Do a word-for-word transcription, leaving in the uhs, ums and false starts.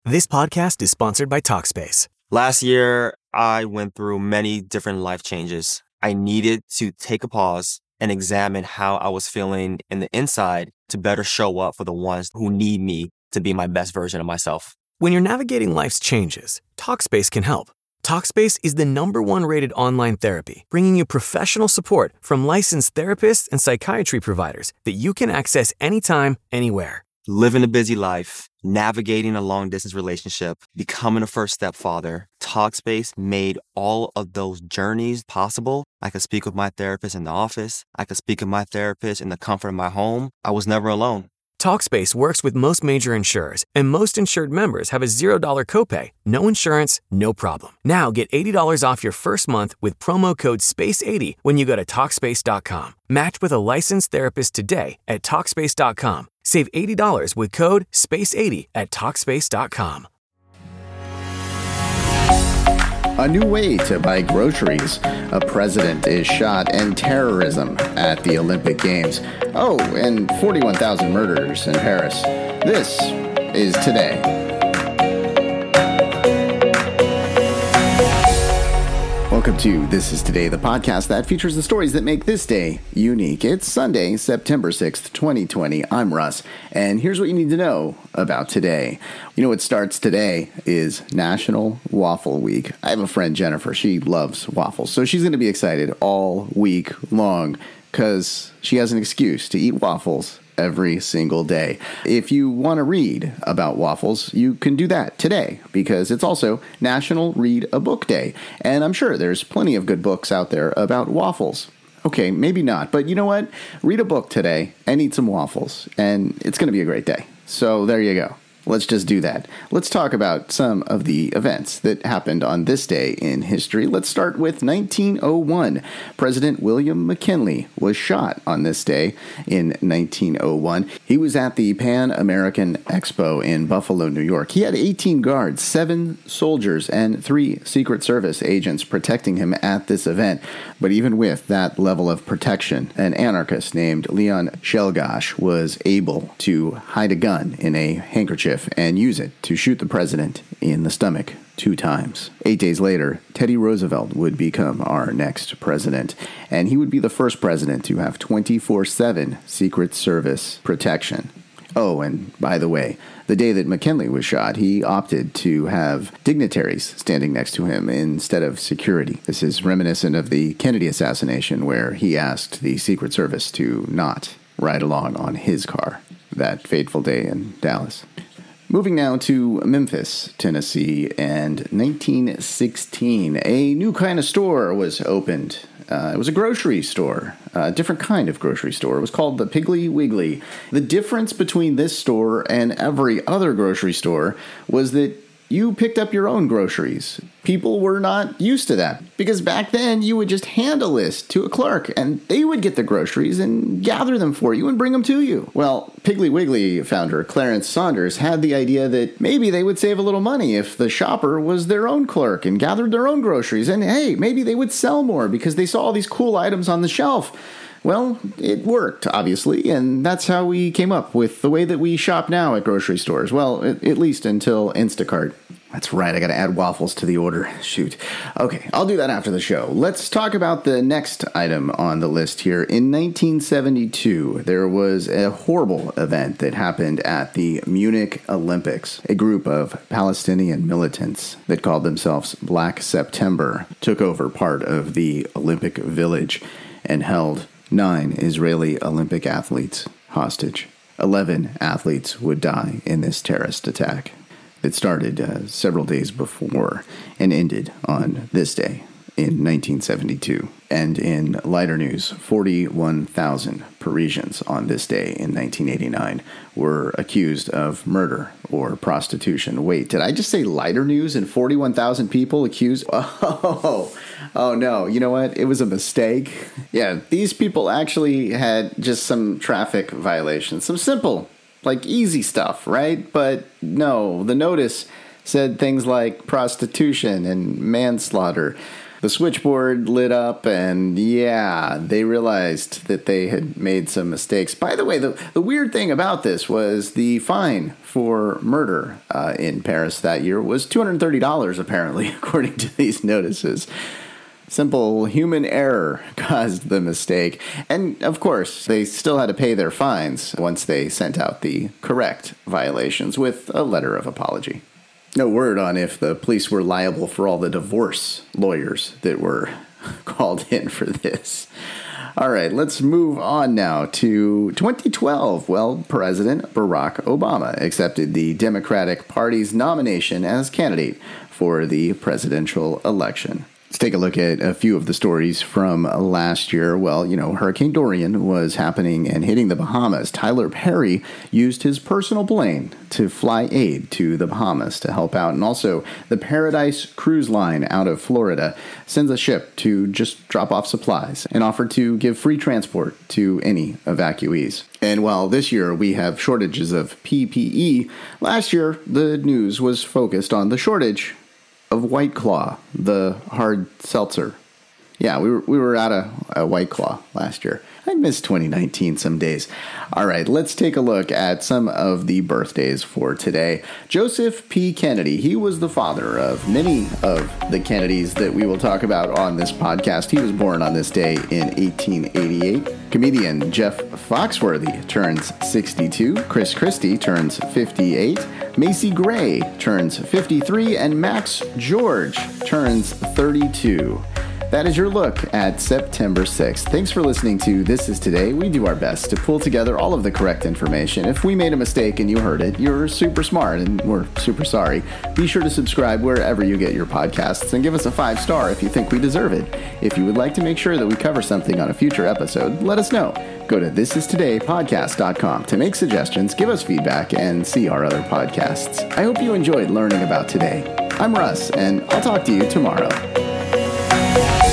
This podcast is sponsored by Talkspace. Last year, I went through many different life changes. I needed to take a pause and examine how I was feeling in the inside to better show up for the ones who need me to be my best version of myself. When you're navigating life's changes, Talkspace can help. Talkspace is the number one rated online therapy, bringing you professional support from licensed therapists and psychiatry providers that you can access anytime, anywhere. Living a busy life, navigating a long-distance relationship, becoming a first-step father, Talkspace made all of those journeys possible. I could speak with my therapist in the office. I could speak with my therapist in the comfort of my home. I was never alone. Talkspace works with most major insurers, and most insured members have a zero dollars copay. No insurance, no problem. Now get eighty dollars off your first month with promo code space eighty when you go to Talkspace dot com. Match with a licensed therapist today at Talkspace dot com. Save eighty dollars with code space eighty at Talkspace dot com. A new way to buy groceries. A president is shot, and terrorism at the Olympic Games. Oh, and forty-one thousand murders in Paris. This is Today. Welcome to This is Today, the podcast that features the stories that make this day unique. It's Sunday, September sixth, twenty twenty. I'm Russ, and here's what you need to know about today. You know what starts today is National Waffle Week. I have a friend, Jennifer. She loves waffles, so she's going to be excited all week long because she has an excuse to eat waffles every single day. If you want to read about waffles, you can do that today because it's also National Read a Book Day. And I'm sure there's plenty of good books out there about waffles. Okay, maybe not, but you know what? Read a book today and eat some waffles, and it's going to be a great day. So there you go. Let's just do that. Let's talk about some of the events that happened on this day in history. Let's start with nineteen oh one. President William McKinley was shot on this day in nineteen oh one. He was at the Pan American Expo in Buffalo, New York. He had eighteen guards, seven soldiers, and three Secret Service agents protecting him at this event. But even with that level of protection, an anarchist named Leon Czolgosz was able to hide a gun in a handkerchief and use it to shoot the president in the stomach two times. Eight days later, Teddy Roosevelt would become our next president, and he would be the first president to have twenty-four seven Secret Service protection. Oh, and by the way, the day that McKinley was shot, he opted to have dignitaries standing next to him instead of security. This is reminiscent of the Kennedy assassination, where he asked the Secret Service to not ride along on his car that fateful day in Dallas. Moving now to Memphis, Tennessee, and nineteen sixteen, a new kind of store was opened. Uh, it was a grocery store, a different kind of grocery store. It was called the Piggly Wiggly. The difference between this store and every other grocery store was that you picked up your own groceries. People were not used to that because back then you would just hand a list to a clerk and they would get the groceries and gather them for you and bring them to you. Well, Piggly Wiggly founder Clarence Saunders had the idea that maybe they would save a little money if the shopper was their own clerk and gathered their own groceries. And hey, maybe they would sell more because they saw all these cool items on the shelf. Well, it worked, obviously, and that's how we came up with the way that we shop now at grocery stores. Well, at, at least until Instacart. That's right, I gotta add waffles to the order. Shoot. Okay, I'll do that after the show. Let's talk about the next item on the list here. In nineteen seventy-two, there was a horrible event that happened at the Munich Olympics. A group of Palestinian militants that called themselves Black September took over part of the Olympic Village and held nine Israeli Olympic athletes hostage. Eleven athletes would die in this terrorist attack. It started uh, several days before and ended on this day in nineteen seventy-two. And in lighter news, forty-one thousand Parisians on this day in nineteen eighty-nine were accused of murder or prostitution. Wait, did I just say lighter news and forty-one thousand people accused? Oh, oh no, you know what? It was a mistake. Yeah, these people actually had just some traffic violations, some simple, like easy stuff, right? But no, the notice said things like prostitution and manslaughter. The switchboard lit up, and yeah, they realized that they had made some mistakes. By the way, the, the weird thing about this was the fine for murder uh, in Paris that year was two hundred thirty dollars, apparently, according to these notices. Simple human error caused the mistake. And, of course, they still had to pay their fines once they sent out the correct violations with a letter of apology. No word on if the police were liable for all the divorce lawyers that were called in for this. All right, let's move on now to twenty twelve. Well, President Barack Obama accepted the Democratic Party's nomination as candidate for the presidential election. Let's take a look at a few of the stories from last year. Well, you know, Hurricane Dorian was happening and hitting the Bahamas. Tyler Perry used his personal plane to fly aid to the Bahamas to help out. And also, the Paradise Cruise Line out of Florida sends a ship to just drop off supplies and offer to give free transport to any evacuees. And while this year we have shortages of P P E, last year the news was focused on the shortage of White Claw, the hard seltzer. Yeah, we were we were out of a White Claw last year. I miss twenty nineteen some days. All right, let's take a look at some of the birthdays for today. Joseph P. Kennedy, he was the father of many of the Kennedys that we will talk about on this podcast. He was born on this day in eighteen eighty-eight. Comedian Jeff Foxworthy turns sixty-two. Chris Christie turns fifty-eight. Macy Gray turns fifty-three. And Max George turns thirty-two. That is your look at September sixth. Thanks for listening to This Is Today. We do our best to pull together all of the correct information. If we made a mistake and you heard it, you're super smart and we're super sorry. Be sure to subscribe wherever you get your podcasts and give us a five star if you think we deserve it. If you would like to make sure that we cover something on a future episode, let us know. Go to this is today podcast dot com to make suggestions, give us feedback, and see our other podcasts. I hope you enjoyed learning about today. I'm Russ, and I'll talk to you tomorrow.